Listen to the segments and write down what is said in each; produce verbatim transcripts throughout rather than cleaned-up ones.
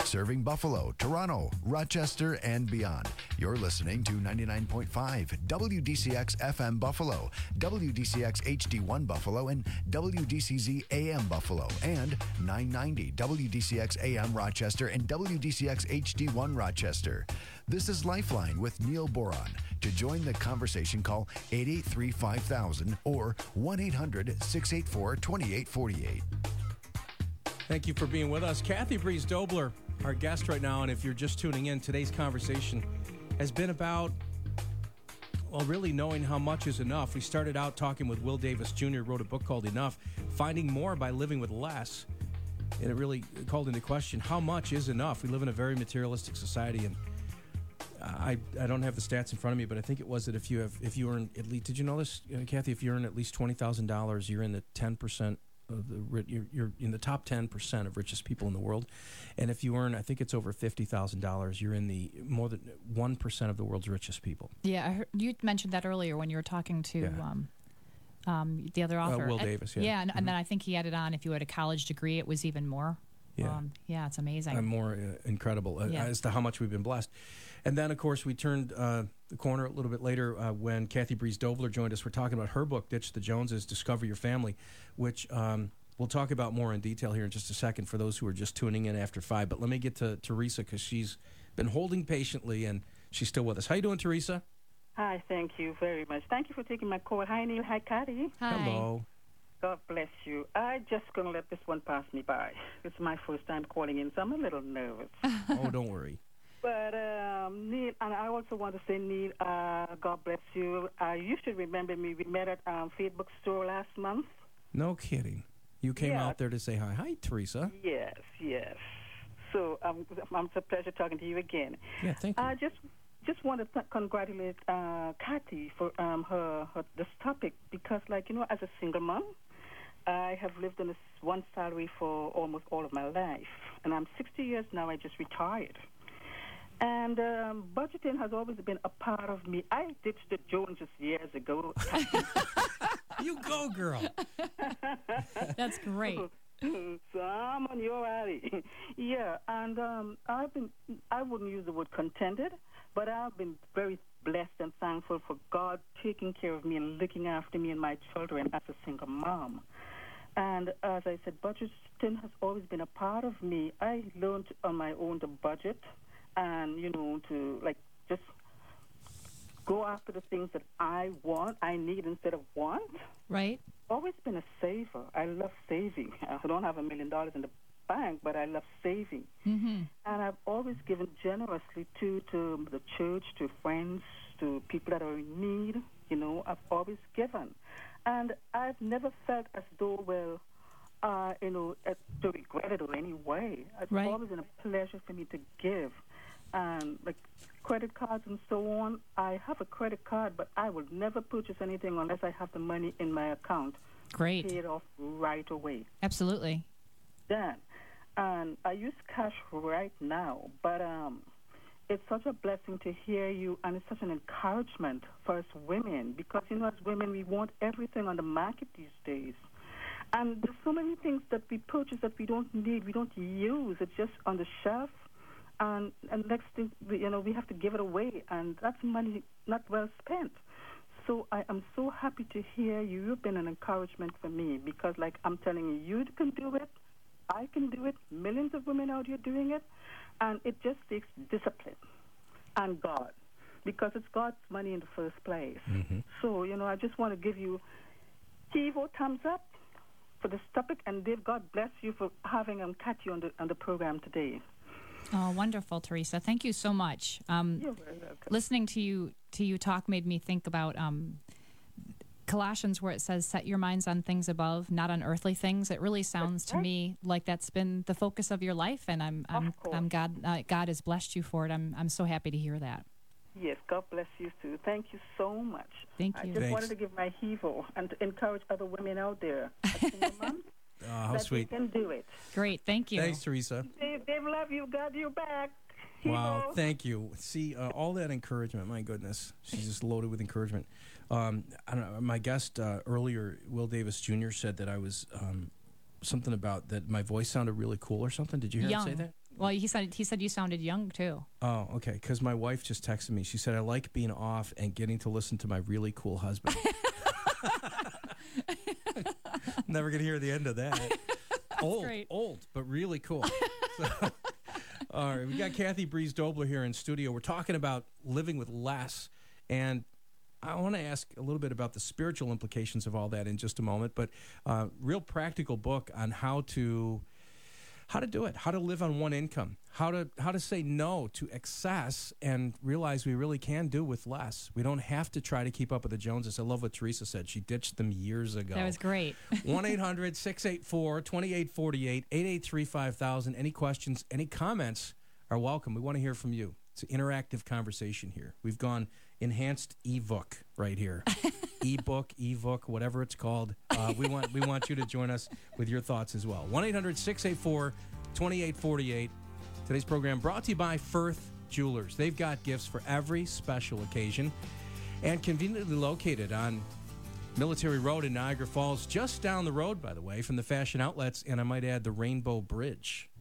serving Buffalo, Toronto, Rochester, and beyond. You're listening to ninety-nine point five W D C X F M Buffalo, W D C X H D one Buffalo, and W D C Z A M Buffalo, and nine ninety W D C X A M Rochester and W D C X H D one Rochester. This is Lifeline with Neil Boron. To join the conversation, call eight eight three, five thousand or one eight hundred, six eight four, two eight four eight. Thank you for being with us. Kathy Breeze Dobler, our guest right now, and if you're just tuning in, today's conversation has been about, well, really knowing how much is enough. We started out talking with Will Davis Junior, wrote a book called Enough, Finding More by Living with Less, and it really called into question, how much is enough? We live in a very materialistic society, and I I don't have the stats in front of me, but I think it was that if you have if you earn at least, did you know this, uh, Kathy? If you earn at least twenty thousand dollars, you're in the ten percent of the you're you're in the top ten percent of richest people in the world, and if you earn, I think it's over fifty thousand dollars, you're in the more than one percent of the world's richest people. Yeah, I heard, you mentioned that earlier when you were talking to Yeah. um, um, the other author, Uh, Will And- Davis, yeah. yeah, and, Mhm. and then I think he added on if you had a college degree, it was even more. Yeah. um, yeah, it's amazing. And more uh, incredible uh, Yeah. as to how much we've been blessed. And then, of course, we turned uh, the corner a little bit later uh, when Kathy Breeze Dobler joined us. We're talking about her book, Ditch the Joneses, Discover Your Family, which um, we'll talk about more in detail here in just a second for those who are just tuning in after five. But let me get to Teresa because she's been holding patiently and she's still with us. How you doing, Teresa? Hi, thank you very much. Thank you for taking my call. Hi, Neil. Hi, Kathy. Hi. Hello. God bless you. I just going to let this one pass me by. It's my first time calling in, so I'm a little nervous. Oh, don't worry. But, um, Neil, and I also want to say, Neil, uh, God bless you. Uh, you should remember me. We met at um, Facebook store last month. No kidding. You came Yeah. out there to say hi. Hi, Teresa. Yes, yes. So um, um, it's a pleasure talking to you again. Yeah, thank you. I just just want to th- congratulate uh, Kathy for um, her, her this topic because, like, you know, as a single mom, I have lived on this one salary for almost all of my life, and I'm sixty years now. I just retired. And um, budgeting has always been a part of me. I ditched the Joneses years ago. You go, girl. That's great. So I'm on your alley. Yeah, and um, I've been, I wouldn't use the word contented, but I've been very blessed and thankful for God taking care of me and looking after me and my children as a single mom. And as I said, budgeting has always been a part of me. I learned on my own to budget and, you know, to, like, just go after the things that I want, I need instead of want. Right? Always been a saver. I love saving. I don't have a million dollars in the bank, but I love saving. Mm-hmm. And I've always given generously to to the church, to friends, to people that are in need. You know, I've always given. And I've never felt as though, well, uh, you know, uh, to regret it or any way. It's Right. always been a pleasure for me to give. And like credit cards and so on, I have a credit card, but I will never purchase anything unless I have the money in my account. Great. Pay it off right away. Absolutely. Then, and I use cash right now, but um, it's such a blessing to hear you, and it's such an encouragement for us women, because, you know, as women, we want everything on the market these days. And there's so many things that we purchase that we don't need, we don't use. It's just on the shelf. And, and next thing, we- you know, we have to give it away, and that's money not well spent. So I am so happy to hear you. You've been an encouragement for me because, like, I'm telling you, you can do it. I can do it. Millions of women out here doing it. And it just takes discipline and God, because it's God's money in the first place. Mm-hmm. So, you know, I just want to give you Tivo thumbs up for this topic, and Dave, God bless you for having um, Kathy on the, on the program today. Oh, wonderful, Teresa. Thank you so much. Um, You're very welcome. listening to you to you talk made me think about um, Colossians, where it says, "Set your minds on things above, not on earthly things." It really sounds That's to right. me like that's been the focus of your life, and I'm I'm Of course. I'm God uh, God has blessed you for it. I'm I'm so happy to hear that. Yes, God bless you too. Thank you so much. Thank I you. just Thanks. wanted to give my hevo and to encourage other women out there, as single moms, Oh, how that sweet. they can do it. Great, thank you. Thanks, Teresa. Dave, Dave, love you. God, you back. Wow, Hevo. thank you. See, uh, all that encouragement, my goodness. She's just loaded with encouragement. Um, I don't know, my guest uh, earlier, Will Davis Junior, said that I was um, something about that my voice sounded really cool or something. Did you hear Young. him say that? Well, he said he said you sounded young too. Oh, okay. Because my wife just texted me. She said, I like being off and getting to listen to my really cool husband. Never going to hear the end of that. Old, great. old, but really cool. So, all right, we got Kathy Breeze Dobler here in studio. We're talking about living with less, and I want to ask a little bit about the spiritual implications of all that in just a moment, but uh, real practical book on how to how to do it, how to live on one income, how to how to say no to excess and realize we really can do with less. We don't have to try to keep up with the Joneses. I love what Teresa said. She ditched them years ago. That was great. one eight hundred six eight four two eight four eight, eight eight three five thousand. Any questions, any comments are welcome. We want to hear from you. It's an interactive conversation here. We've gone enhanced e-book right here. E-book, e-book, whatever it's called. Uh, we want we want you to join us with your thoughts as well. one eight hundred six eight four two eight four eight. Today's program brought to you by Firth Jewelers. They've got gifts for every special occasion and conveniently located on Military Road in Niagara Falls, just down the road, by the way, from the fashion outlets, and I might add the Rainbow Bridge.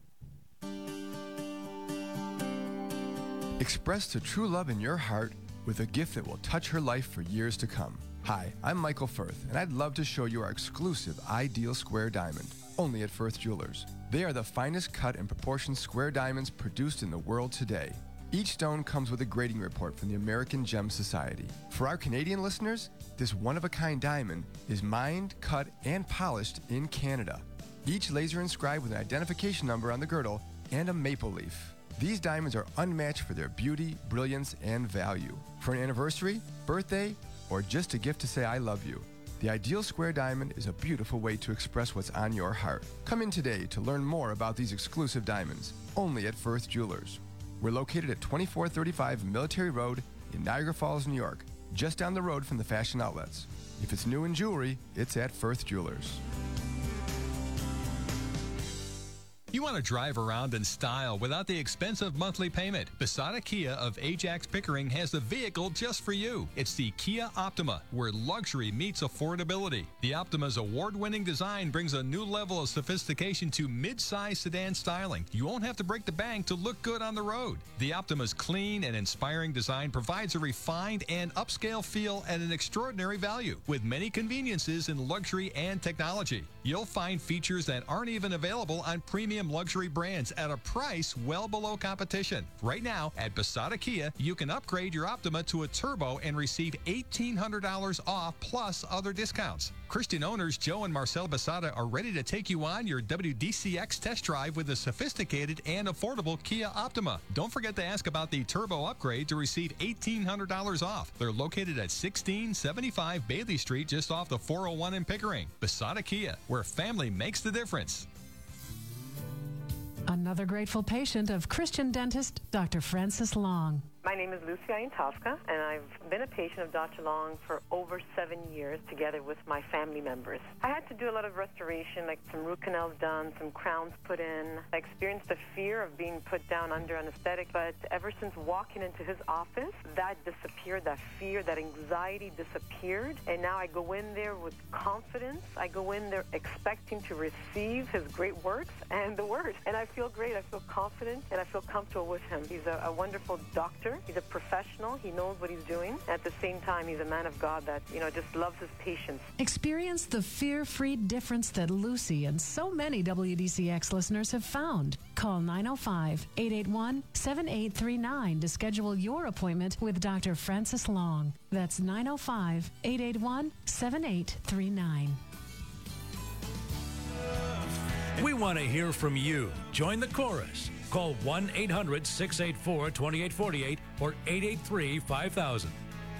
Express the true love in your heart with a gift that will touch her life for years to come. Hi, I'm Michael Firth, and I'd love to show you our exclusive Ideal Square Diamond, only at Firth Jewelers. They are the finest cut and proportioned square diamonds produced in the world today. Each stone comes with a grading report from the American Gem Society. For our Canadian listeners, this one-of-a-kind diamond is mined, cut, and polished in Canada. Each laser inscribed with an identification number on the girdle and a maple leaf. These diamonds are unmatched for their beauty, brilliance, and value. For an anniversary, birthday, or just a gift to say I love you, the Ideal Square Diamond is a beautiful way to express what's on your heart. Come in today to learn more about these exclusive diamonds, only at Firth Jewelers. We're located at twenty-four thirty-five Military Road in Niagara Falls, New York, just down the road from the fashion outlets. If it's new in jewelry, it's at Firth Jewelers. You want to drive around in style without the expensive monthly payment. Basada Kia of Ajax Pickering has the vehicle just for you. It's the Kia Optima, where luxury meets affordability. The Optima's award-winning design brings a new level of sophistication to mid-size sedan styling. You won't have to break the bank to look good on the road. The Optima's clean and inspiring design provides a refined and upscale feel at an extraordinary value, with many conveniences in luxury and technology. You'll find features that aren't even available on premium luxury brands at a price well below competition. Right now, at Basada Kia, you can upgrade your Optima to a turbo and receive eighteen hundred dollars off plus other discounts. Christian owners Joe and Marcel Basada are ready to take you on your W D C X test drive with a sophisticated and affordable Kia Optima. Don't forget to ask about the turbo upgrade to receive eighteen hundred dollars off. They're located at sixteen seventy-five Bailey Street, just off the four oh one in Pickering. Basada Kia, where family makes the difference. Another grateful patient of Christian dentist, Doctor Francis Long. My name is Lucy Ayantowska, and I've been a patient of Doctor Long for over seven years together with my family members. I had to do a lot of restoration, like some root canals done, some crowns put in. I experienced the fear of being put down under anesthetic, but ever since walking into his office, that disappeared, that fear, that anxiety disappeared, and now I go in there with confidence. I go in there expecting to receive his great works and the word, and I feel great. I feel confident, and I feel comfortable with him. He's a, a wonderful doctor. He's a professional. He knows what he's doing. At the same time, he's a man of God that, you know, just loves his patients. Experience the fear-free difference that Lucy and so many W D C X listeners have found. Call nine oh five, eight eight one, seven eight three nine to schedule your appointment with Doctor Francis Long. That's nine oh five, eight eight one, seven eight three nine. We want to hear from you. Join the chorus. Call one eight hundred six eight four two eight four eight or eight eight three five thousand.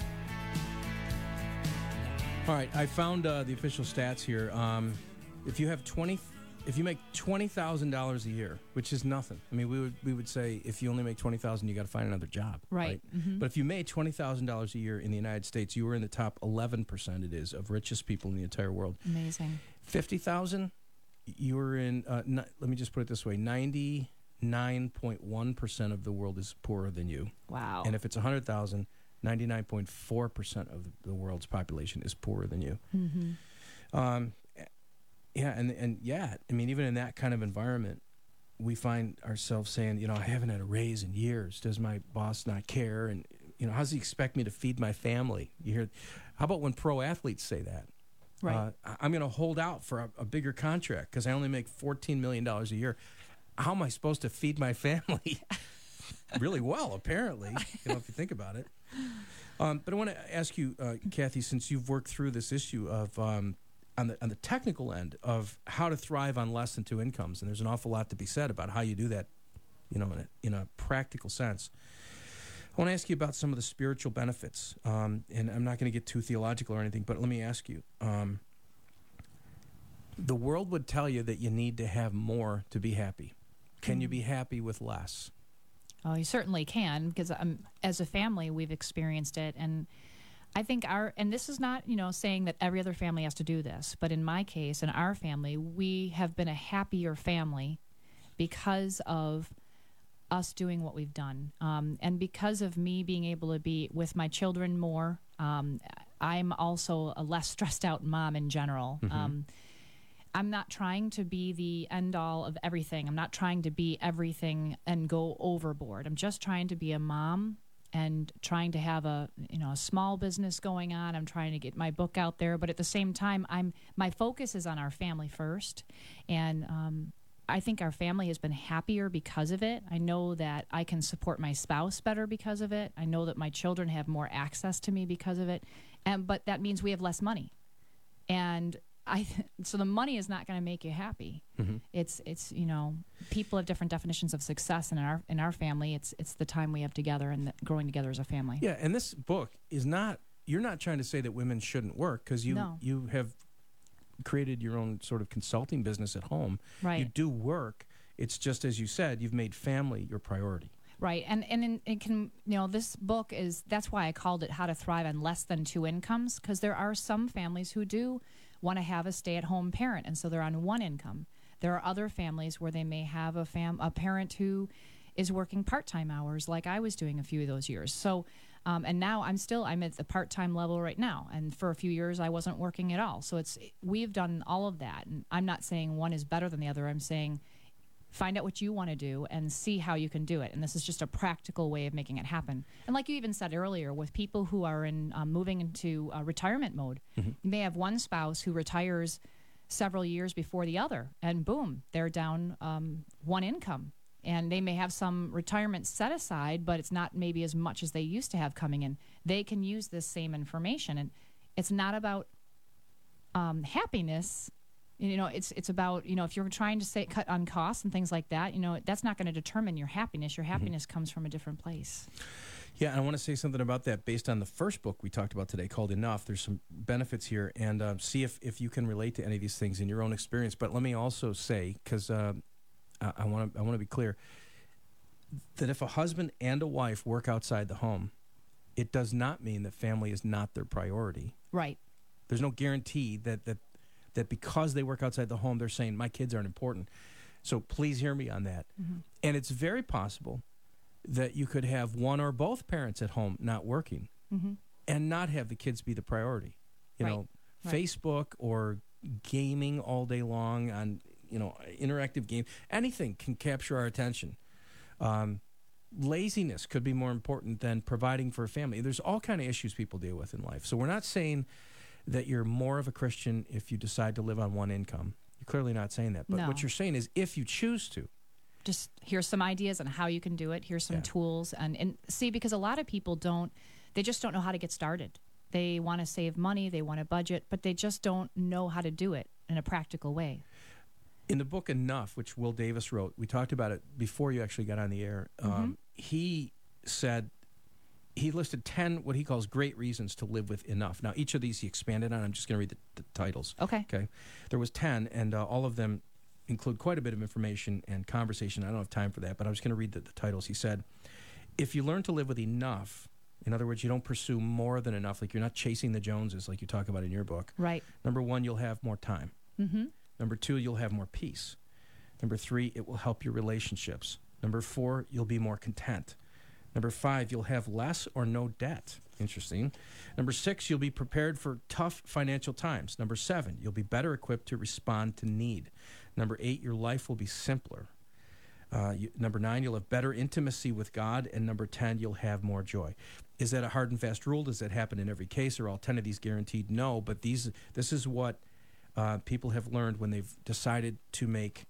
All right, I found uh, the official stats here. Um, if you have twenty, if you make twenty thousand dollars a year, which is nothing. I mean, we would we would say if you only make twenty thousand, you got to find another job, Right. right? Mm-hmm. But if you made twenty thousand dollars a year in the United States, you were in the top eleven percent. It is of richest people in the entire world. Amazing. Fifty thousand, you were in. Uh, n- let me just put it this way: ninety. nine point one percent of the world is poorer than you. Wow. And if it's one hundred thousand, ninety-nine point four percent of the world's population is poorer than you. Mm-hmm. Um, yeah, and, and yeah, I mean, even in that kind of environment, we find ourselves saying, you know, I haven't had a raise in years. Does my boss not care? And, you know, how does he expect me to feed my family? You hear, how about when pro athletes say that? Right. Uh, I'm going to hold out for a, a bigger contract because I only make fourteen million dollars a year. How am I supposed to feed my family? Really well, apparently, you know, if you think about it. Um, but I want to ask you, uh, Kathy, since you've worked through this issue of um, on the on the technical end of how to thrive on less than two incomes, and there's an awful lot to be said about how you do that, you know, in a, in a practical sense. I want to ask you about some of the spiritual benefits, um, and I'm not going to get too theological or anything, but let me ask you. Um, the world would tell you that you need to have more to be happy. Can mm-hmm. you be happy with less? Oh, you certainly can, because um, as a family, we've experienced it. And I think our, and this is not, you know, saying that every other family has to do this, but in my case, in our family, we have been a happier family because of us doing what we've done. Um, and because of me being able to be with my children more, um, I'm also a less stressed out mom in general. Mm-hmm. Um, I'm not trying to be the end all of everything. I'm not trying to be everything and go overboard. I'm just trying to be a mom and trying to have a, you know, a small business going on. I'm trying to get my book out there, but at the same time, I'm my focus is on our family first. And um, I think our family has been happier because of it. I know that I can support my spouse better because of it. I know that my children have more access to me because of it. And but that means we have less money. And I so the money is not going to make you happy. Mm-hmm. It's it's you know, people have different definitions of success, and in our in our family, it's it's the time we have together and the, growing together as a family. Yeah, and this book is not. You're not trying to say that women shouldn't work, because you no. you have created your own sort of consulting business at home. Right. You do work. It's just, as you said, you've made family your priority. Right, and and in, it can, you know, this book is, that's why I called it How to Thrive on Less Than Two Incomes, because there are some families who do want to have a stay-at-home parent, and so they're on one income. There are other families where they may have a fam a parent who is working part-time hours, like I was doing a few of those years. So, um, and now I'm still I'm at the part-time level right now, and for a few years I wasn't working at all. So it's we've done all of that, and I'm not saying one is better than the other. I'm saying find out what you want to do and see how you can do it. And this is just a practical way of making it happen. And like you even said earlier, with people who are in um, moving into uh, retirement mode, mm-hmm. you may have one spouse who retires several years before the other, and boom, they're down um, one income. And they may have some retirement set aside, but it's not maybe as much as they used to have coming in. They can use this same information. And it's not about um, happiness. You know, it's it's about, you know, if you're trying to say cut on costs and things like that, you know, that's not going to determine your happiness. Your happiness mm-hmm. comes from a different place. Yeah, I want to say something about that based on the first book we talked about today called Enough. There's some benefits here, and uh, see if, if you can relate to any of these things in your own experience. But let me also say, because uh, I want to I want to be clear, that if a husband and a wife work outside the home, it does not mean that family is not their priority. Right. There's no guarantee that that. that because they work outside the home, they're saying, my kids aren't important. So please hear me on that. Mm-hmm. And it's very possible that you could have one or both parents at home not working mm-hmm. and not have the kids be the priority. You right. know, right. Facebook or gaming all day long on, you know, interactive game, anything can capture our attention. Um, laziness could be more important than providing for a family. There's all kind of issues people deal with in life. So we're not saying that you're more of a Christian if you decide to live on one income. You're clearly not saying that. But no. what you're saying is if you choose to. Just here's some ideas on how you can do it. Here's some yeah. tools. And, and see, because a lot of people don't, they just don't know how to get started. They want to save money, they want to budget, but they just don't know how to do it in a practical way. In the book Enough, which Will Davis wrote, we talked about it before you actually got on the air. Mm-hmm. Um, he said, he listed ten what he calls great reasons to live with enough. Now, each of these he expanded on. I'm just going to read the, the titles. Okay. Okay. There was ten, and uh, all of them include quite a bit of information and conversation. I don't have time for that, but I'm just going to read the, the titles. He said, if you learn to live with enough, in other words, you don't pursue more than enough, like you're not chasing the Joneses like you talk about in your book. Right. Number one, you'll have more time. Mm-hmm. Number two, you'll have more peace. Number three, it will help your relationships. Number four, you'll be more content. Number five, you'll have less or no debt. Interesting. Number six, you'll be prepared for tough financial times. Number seven, you'll be better equipped to respond to need. Number eight, your life will be simpler. Uh, you, number nine, you'll have better intimacy with God. And number ten, you'll have more joy. Is that a hard and fast rule? Does that happen in every case? Are all ten of these guaranteed? No, but these this is what uh, people have learned when they've decided to make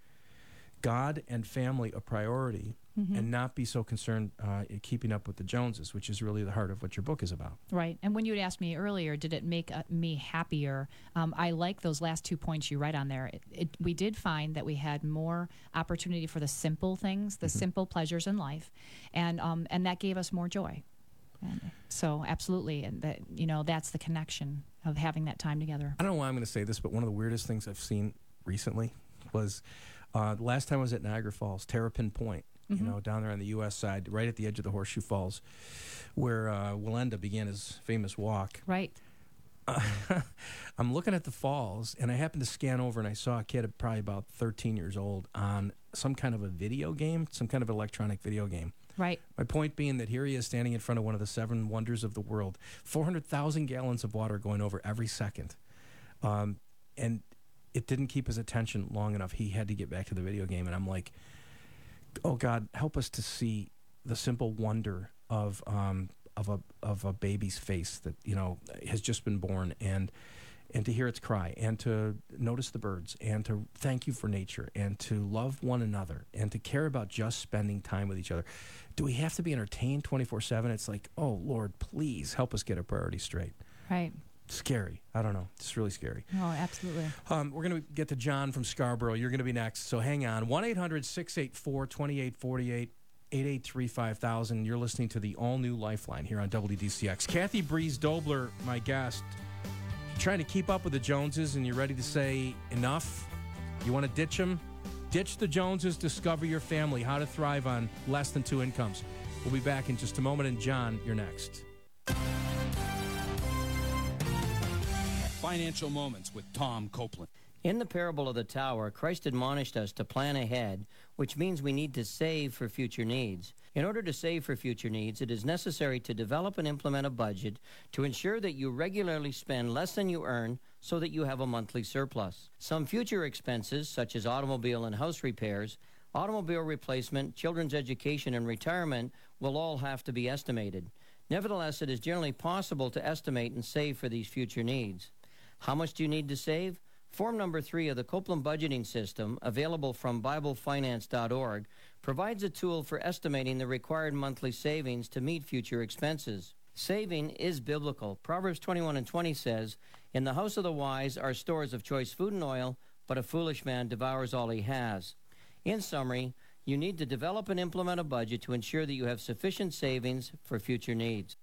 God and family a priority, mm-hmm. and not be so concerned uh, in keeping up with the Joneses, which is really the heart of what your book is about. Right. And when you had asked me earlier, did it make uh, me happier? Um, I like those last two points you write on there. It, it, we did find that we had more opportunity for the simple things, the mm-hmm. simple pleasures in life, and um, and that gave us more joy. And so absolutely, and that, you know, that's the connection of having that time together. I don't know why I'm going to say this, but one of the weirdest things I've seen recently was uh, the last time I was at Niagara Falls, Terrapin Point, mm-hmm. you know, down there on the U S side, right at the edge of the Horseshoe Falls, where uh, Wallenda began his famous walk. Right. Uh, I'm looking at the falls, and I happened to scan over, and I saw a kid probably about thirteen years old on some kind of a video game, some kind of electronic video game. Right. My point being that here he is standing in front of one of the seven wonders of the world, four hundred thousand gallons of water going over every second. Um, and it didn't keep his attention long enough. He had to get back to the video game. And I'm like, oh, God, help us to see the simple wonder of um, of a of a baby's face that, you know, has just been born, and and to hear its cry, and to notice the birds, and to thank you for nature, and to love one another, and to care about just spending time with each other. Do we have to be entertained twenty-four seven? It's like, oh, Lord, please help us get our priorities straight. Right. Scary. I don't know. It's really scary. Oh, absolutely. Um, we're going to get to John from Scarborough. You're going to be next, so hang on. one eight hundred six eight four two eight four eight, eight eight three five thousand. You're listening to the all-new Lifeline here on W D C X. Kathy Breeze Dobler, my guest. Trying to keep up with the Joneses, and you're ready to say enough? You want to ditch them? Ditch the Joneses, discover your family, how to thrive on less than two incomes. We'll be back in just a moment, and John, you're next. Financial Moments with Tom Copeland. In the parable of the tower, Christ admonished us to plan ahead, which means we need to save for future needs. In order to save for future needs, it is necessary to develop and implement a budget to ensure that you regularly spend less than you earn so that you have a monthly surplus. Some future expenses, such as automobile and house repairs, automobile replacement, children's education, and retirement, will all have to be estimated. Nevertheless, it is generally possible to estimate and save for these future needs. How much do you need to save? Form number three of the Copeland Budgeting System, available from Bible Finance dot org, provides a tool for estimating the required monthly savings to meet future expenses. Saving is biblical. Proverbs twenty-one and twenty says, "In the house of the wise are stores of choice food and oil, but a foolish man devours all he has." In summary, you need to develop and implement a budget to ensure that you have sufficient savings for future needs.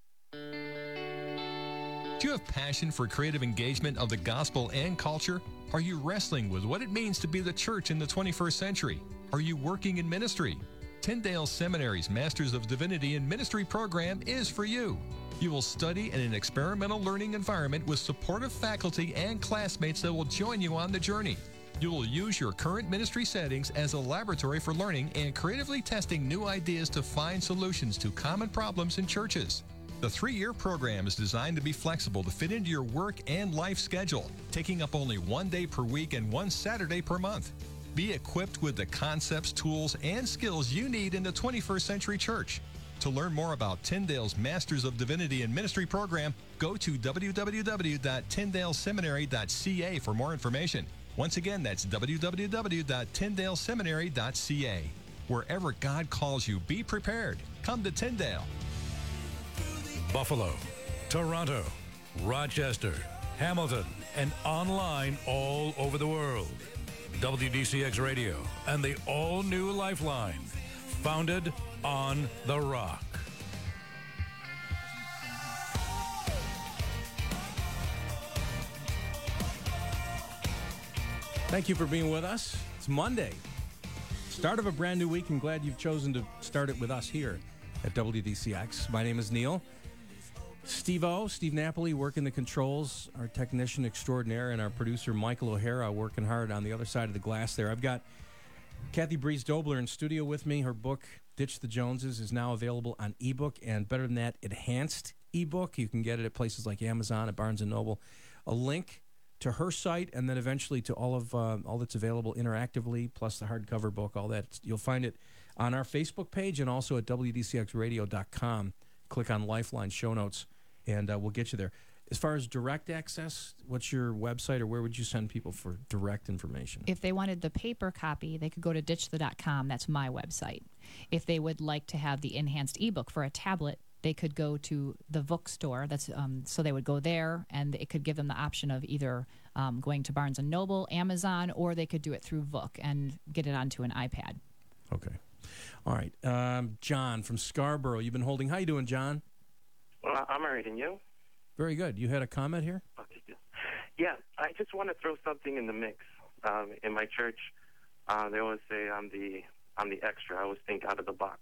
Do you have passion for creative engagement of the gospel and culture? Are you wrestling with what it means to be the church in the twenty-first century? Are you working in ministry? Tyndale Seminary's Masters of Divinity in Ministry program is for you. You will study in an experimental learning environment with supportive faculty and classmates that will join you on the journey. You will use your current ministry settings as a laboratory for learning and creatively testing new ideas to find solutions to common problems in churches. The three-year program is designed to be flexible to fit into your work and life schedule, taking up only one day per week and one Saturday per month. Be equipped with the concepts, tools, and skills you need in the twenty-first century church. To learn more about Tyndale's Masters of Divinity in Ministry program, go to w w w dot tyndale seminary dot c a for more information. Once again, that's w w w dot tyndale seminary dot c a. Wherever God calls you, be prepared. Come to Tyndale. Buffalo, Toronto, Rochester, Hamilton, and online all over the world. W D C X Radio and the all-new Lifeline, founded on The Rock. Thank you for being with us. It's Monday, start of a brand new week. I'm glad you've chosen to start it with us here at W D C X. My name is Neil. Steve-O, Steve Napoli, working the controls, our technician extraordinaire, and our producer, Michael O'Hara, working hard on the other side of the glass there. I've got Kathy Breeze Dobler in studio with me. Her book, Ditch the Joneses, is now available on ebook, and better than that, enhanced ebook. You can get it at places like Amazon, at Barnes and Noble. A link to her site, and then eventually to all of uh, all that's available interactively, plus the hardcover book, all that. You'll find it on our Facebook page and also at W D C X radio dot com. Click on Lifeline show notes, and uh, we'll get you there. As far as direct access, what's your website, or where would you send people for direct information? If they wanted the paper copy, they could go to ditch the dot com. That's my website. If they would like to have the enhanced ebook for a tablet, they could go to the Vook store. That's um, so they would go there, and it could give them the option of either um, going to Barnes and Noble, Amazon, or they could do it through Vook and get it onto an iPad. Okay. All right. Um, John from Scarborough, you've been holding. How you doing, John? Well, I'm all right, and you? Very good. You had a comment here? Okay, good. Yeah, I just want to throw something in the mix. Um, in my church, uh, they always say I'm the I'm the extra. I always think out of the box.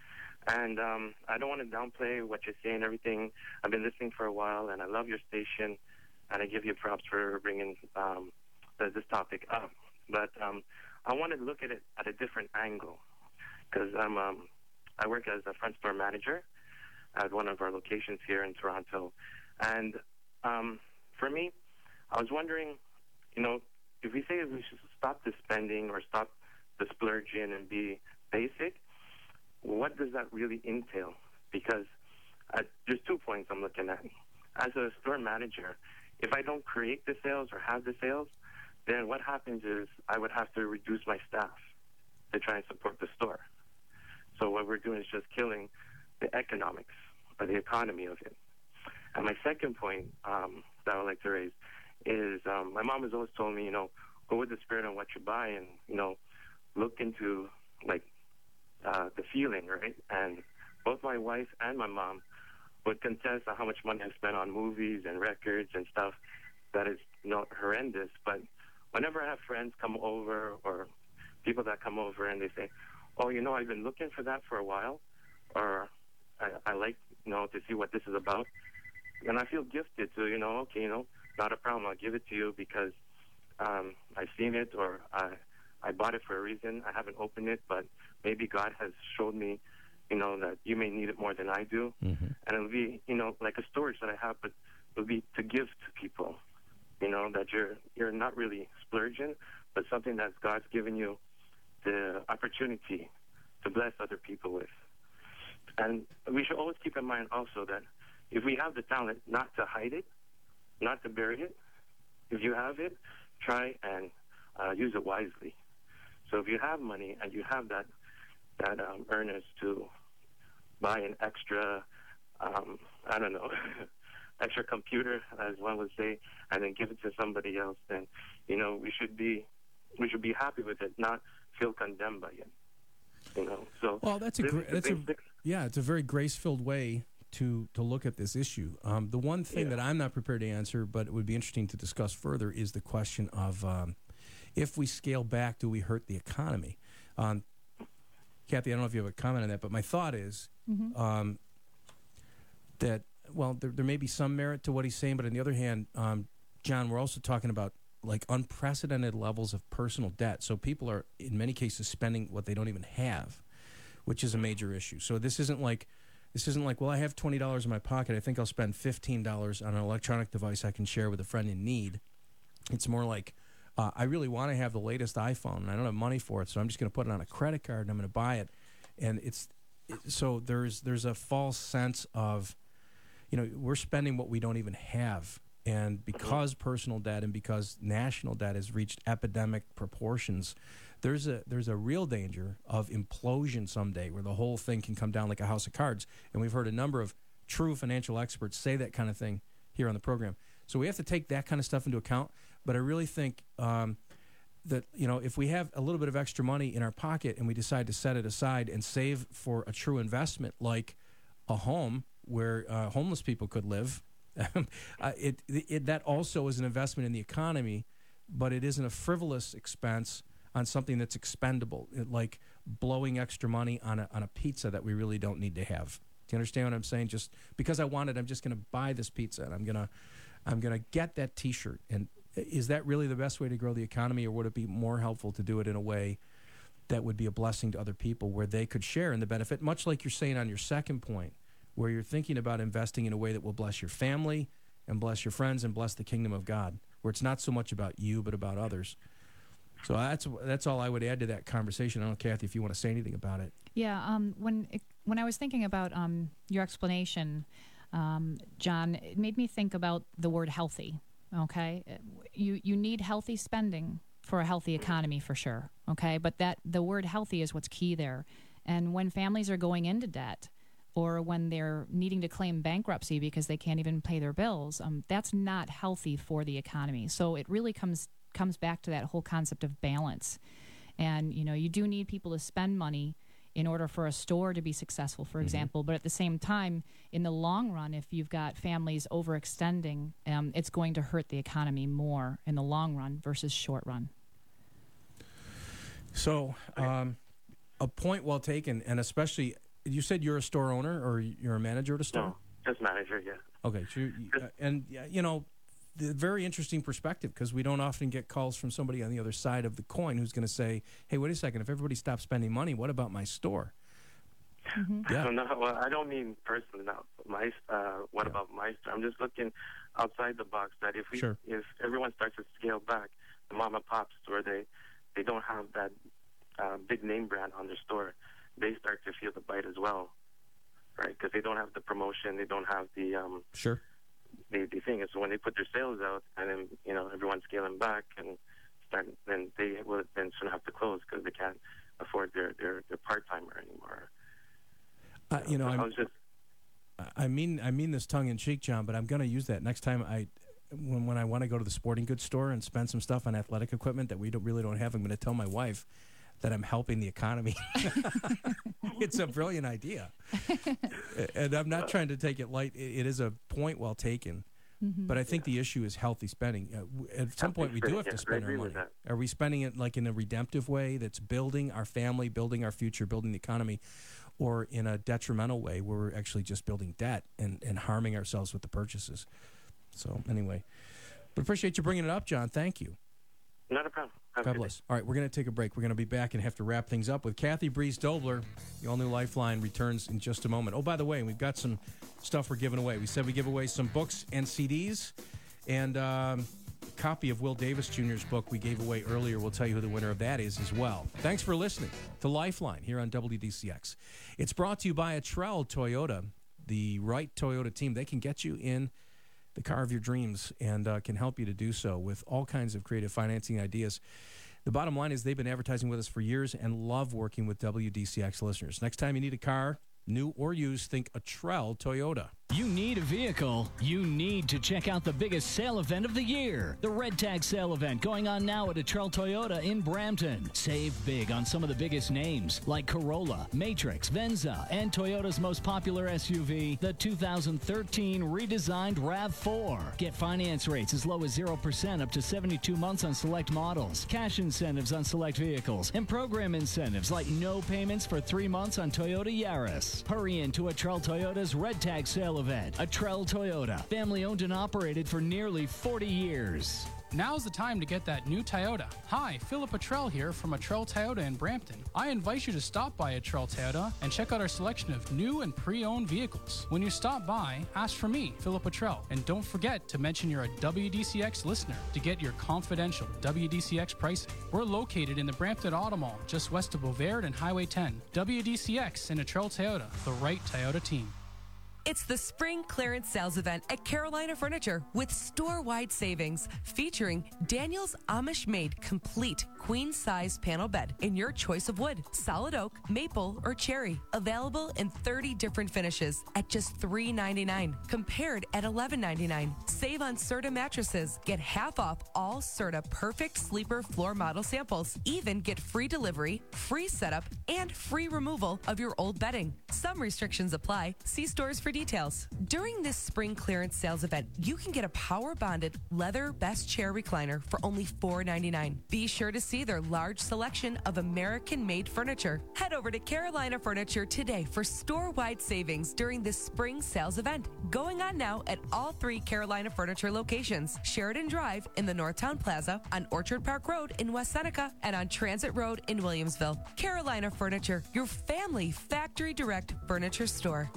And um, I don't want to downplay what you're saying, everything. I've been listening for a while, and I love your station, and I give you props for bringing um, the, this topic up. But um, I want to look at it at a different angle, because I'm um, I work as a front store manager at one of our locations here in Toronto. And um, for me, I was wondering, you know, if we say we should stop the spending or stop the splurging and be basic, what does that really entail? Because uh, there's two points I'm looking at. As a store manager, if I don't create the sales or have the sales, then what happens is I would have to reduce my staff to try and support the store. So what we're doing is just killing the economics or the economy of it. And my second point um, that I would like to raise is um, my mom has always told me, you know, go with the spirit on what you buy and, you know, look into, like, uh, the feeling, right? And both my wife and my mom would contest on how much money I spent on movies and records and stuff that is, you know, horrendous. But whenever I have friends come over or people that come over and they say, oh, you know, I've been looking for that for a while, or I, I like, you know, to see what this is about. And I feel gifted to, you know, okay, you know, not a problem. I'll give it to you because um, I've seen it or I, I bought it for a reason. I haven't opened it, but maybe God has showed me, you know, that you may need it more than I do. Mm-hmm. And it'll be, you know, like a storage that I have, but it'll be to give to people, you know, that you're you're not really splurging, but something that God's given you the opportunity to bless other people with. And we should always keep in mind also that if we have the talent, not to hide it, not to bury it. If you have it, try and uh, use it wisely. So if you have money and you have that that um, earnest to buy an extra, um, I don't know, extra computer, as one would say, and then give it to somebody else, then you know we should be we should be happy with it, not feel condemned by it. You know, so well, that's a gra- that's a yeah, it's a very grace-filled way to to look at this issue. Um, the one thing yeah. that I'm not prepared to answer, but it would be interesting to discuss further, is the question of um, if we scale back, do we hurt the economy? Um, Kathy, I don't know if you have a comment on that, but my thought is mm-hmm. um, that, well, there, there may be some merit to what he's saying, but on the other hand, um, John, we're also talking about like unprecedented levels of personal debt. So people are, in many cases, spending what they don't even have, which is a major issue. So this isn't like, this isn't like, well, I have twenty dollars in my pocket. I think I'll spend fifteen dollars on an electronic device I can share with a friend in need. It's more like, uh, I really want to have the latest iPhone, and I don't have money for it, so I'm just going to put it on a credit card, and I'm going to buy it. And it's, it, so there's there's a false sense of, you know, we're spending what we don't even have. And because personal debt and because national debt has reached epidemic proportions, there's a there's a real danger of implosion someday where the whole thing can come down like a house of cards. And we've heard a number of true financial experts say that kind of thing here on the program. So we have to take that kind of stuff into account. But I really think um, that, you know, if we have a little bit of extra money in our pocket and we decide to set it aside and save for a true investment like a home where uh, homeless people could live, uh, it, it that also is an investment in the economy, but it isn't a frivolous expense on something that's expendable, it, like blowing extra money on a on a pizza that we really don't need to have. Do you understand what I'm saying? Just because I want it, I'm just going to buy this pizza, and I'm gonna I'm gonna get that T-shirt. And is that really the best way to grow the economy, or would it be more helpful to do it in a way that would be a blessing to other people, where they could share in the benefit, much like you're saying on your second point, where you're thinking about investing in a way that will bless your family and bless your friends and bless the kingdom of God, where it's not so much about you but about others. So that's that's all I would add to that conversation. I don't know, Kathy, if you want to say anything about it. Yeah, um, when it, when I was thinking about um, your explanation, um, John, it made me think about the word healthy, okay? You you need healthy spending for a healthy economy for sure, okay? But that the word healthy is what's key there. And when families are going into debt or when they're needing to claim bankruptcy because they can't even pay their bills, um, that's not healthy for the economy. So it really comes comes back to that whole concept of balance. And, you know, you do need people to spend money in order for a store to be successful, for mm-hmm. example. But at the same time, in the long run, if you've got families overextending, um, it's going to hurt the economy more in the long run versus short run. So um, a point well taken, and especially, you said you're a store owner or you're a manager at a store? No, just manager, yeah. Okay, so you, uh, and, you know, the very interesting perspective, because we don't often get calls from somebody on the other side of the coin who's going to say, hey, wait a second, if everybody stops spending money, what about my store? Mm-hmm. Yeah. No, well, I don't mean personally now. My, uh, what yeah. about my store? I'm just looking outside the box that if we, sure. if everyone starts to scale back, the mom and pop store, they, they don't have that uh, big name brand on their store. They start to feel the bite as well, right? Because they don't have the promotion, they don't have the um, sure. The, the thing is, when they put their sales out, and then you know everyone's scaling back, and start, then they will then soon have to close because they can't afford their their, their part timer anymore. Uh, you know, so I'm, I was just. I mean, I mean this tongue in cheek, John, but I'm going to use that next time I, when when I want to go to the sporting goods store and spend some stuff on athletic equipment that we don't really don't have. I'm going to tell my wife that I'm helping the economy. It's a brilliant idea. And I'm not trying to take it light. It is a point well taken. Mm-hmm. But I think yeah. the issue is healthy spending. Uh, at some healthy point, we do have yeah, to spend our money. Are we spending it like in a redemptive way that's building our family, building our future, building the economy, or in a detrimental way where we're actually just building debt and, and harming ourselves with the purchases? So anyway, but appreciate you bringing it up, John. Thank you. Not a problem. God bless. All right, we're going to take a break. We're going to be back and have to wrap things up with Kathy Breeze Dobler. The all-new Lifeline returns in just a moment. Oh, by the way, we've got some stuff we're giving away. We said we give away some books and C Ds, and um, a copy of Will Davis Junior's book we gave away earlier. We'll tell you who the winner of that is as well. Thanks for listening to Lifeline here on W D C X. It's brought to you by Atrell Toyota, the right Toyota team. They can get you in the car of your dreams and uh, can help you to do so with all kinds of creative financing ideas. The bottom line is they've been advertising with us for years and love working with W D C X listeners. Next time you need a car, new or used, think Atrell Toyota. You need a vehicle. You need to check out the biggest sale event of the year. The Red Tag Sale Event going on now at Atrell Toyota in Brampton. Save big on some of the biggest names like Corolla, Matrix, Venza, and Toyota's most popular S U V, the two thousand thirteen redesigned RAV four. Get finance rates as low as zero percent up to seventy-two months on select models, cash incentives on select vehicles, and program incentives like no payments for three months on Toyota Yaris. Hurry in to Atrell Toyota's Red Tag Sale Event. Atrell Toyota, family owned and operated for nearly forty years. Now's the time to get that new Toyota. Hi, Philip Atrell here from Atrell Toyota in Brampton. I invite you to stop by Atrell Toyota and check out our selection of new and pre-owned vehicles. When you stop by, ask for me, Philip Atrell, and don't forget to mention you're a W D C X listener to get your confidential W D C X pricing. We're located in the Brampton Auto Mall, just west of Bovaird and Highway ten. W D C X and Atrell Toyota, the right Toyota team. It's the spring clearance sales event at Carolina Furniture with store-wide savings featuring Daniel's Amish-made complete queen-size panel bed in your choice of wood, solid oak, maple, or cherry. Available in thirty different finishes at just three ninety-nine, compared at eleven ninety-nine. Save on Serta mattresses. Get half off all Serta Perfect Sleeper floor model samples. Even get free delivery, free setup, and free removal of your old bedding. Some restrictions apply. See stores for details. During this spring clearance sales event, you can get a power bonded leather best chair recliner for only four ninety-nine. Be sure to see their large selection of American-made furniture. Head over to Carolina Furniture today for store-wide savings during this spring sales event. Going on now at all three Carolina Furniture locations: Sheridan Drive in the Northtown Plaza, on Orchard Park Road in West Seneca, and on Transit Road in Williamsville. Carolina Furniture, your family factory direct furniture store.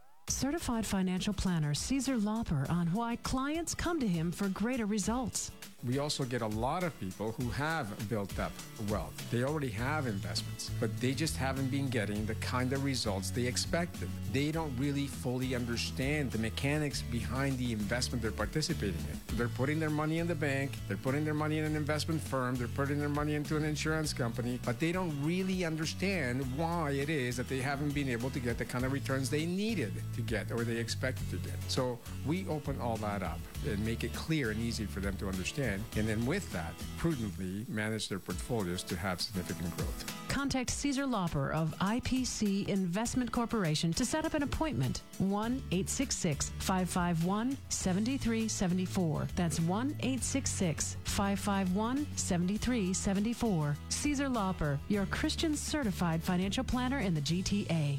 Certified financial planner Caesar Lauper on why clients come to him for greater results. we also get a lot of people who have built up wealth. They already have investments, but they just haven't been getting the kind of results they expected. They don't really fully understand the mechanics behind the investment they're participating in. They're putting their money in the bank, they're putting their money in an investment firm, they're putting their money into an insurance company, but they don't really understand why it is that they haven't been able to get the kind of returns they needed to get or they expected to get. So we open all that up and make it clear and easy for them to understand, and then with that, prudently manage their portfolios to have significant growth. Contact Caesar Lauper of I P C Investment Corporation to set up an appointment. one eight six six, five five one, seven three seven four. That's one eight six six, five five one, seven three seven four. Caesar Lauper, your Christian certified financial planner in the G T A.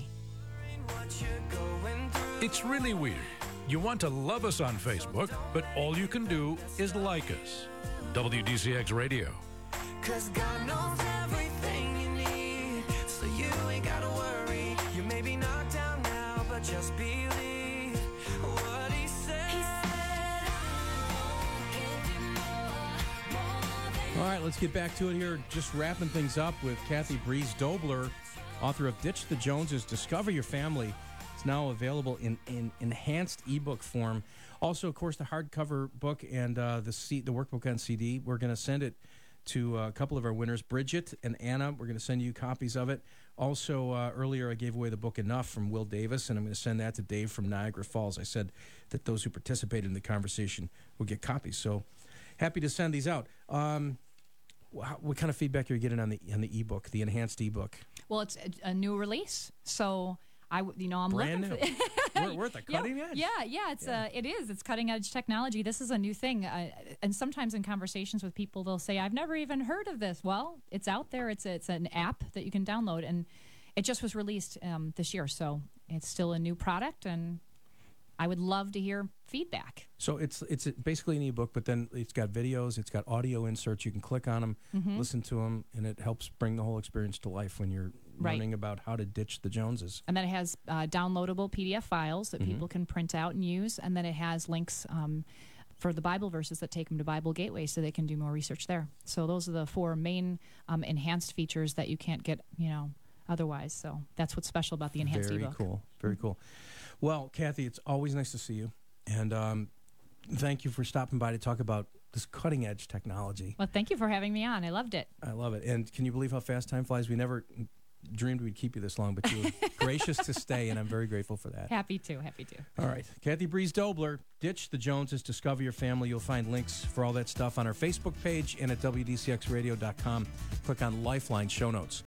It's really weird. You want to love us on Facebook, but all you can do is like us. W D C X Radio. Cause God knows everything you need, so you ain't gotta worry. You may be knocked down now, but just believe what he said. He said All right, let's get back to it here. Just wrapping things up with Kathy Breeze Dobler, author of Ditch the Joneses, Discover Your Family. It's now available in, in enhanced ebook form. Also, of course, the hardcover book and uh, the C, the workbook on C D. We're going to send it to a couple of our winners, Bridget and Anna. We're going to send you copies of it. Also, uh, earlier I gave away the book Enough from Will Davis, and I'm going to send that to Dave from Niagara Falls. I said that those who participated in the conversation will get copies. So happy to send these out. Um, wh- what kind of feedback are you getting on the on the ebook, the enhanced ebook? Well, it's a, a new release, so I, w- you know, I'm Brand looking new. for. we're, we're at the cutting yeah, edge. Yeah, yeah, it's yeah. Uh, it is. It's cutting edge technology. This is a new thing, uh, and sometimes in conversations with people, they'll say, "I've never even heard of this." Well, it's out there. It's a, it's an app that you can download, and it just was released um, this year, so it's still a new product, and I would love to hear feedback. So it's it's basically an ebook, but then it's got videos, it's got audio inserts. You can click on them, Mhm. listen to them, and it helps bring the whole experience to life when you're Right. learning about how to ditch the Joneses. And then it has uh, downloadable P D F files that Mhm. people can print out and use. And then it has links um, for the Bible verses that take them to Bible Gateway so they can do more research there. So those are the four main um, enhanced features that you can't get, you know, otherwise. So that's what's special about the enhanced Very ebook. cool. Very cool. Well, Kathy, it's always nice to see you. And um, thank you for stopping by to talk about this cutting edge technology. Well, thank you for having me on. I loved it. I love it. And can you believe how fast time flies? We never dreamed we'd keep you this long, but you were gracious to stay, and I'm very grateful for that. Happy to. Happy to. All right. Kathy Breeze Dobler, Ditch the Joneses, Discover Your Family. You'll find links for all that stuff on our Facebook page and at W D C X radio dot com. Click on Lifeline show notes.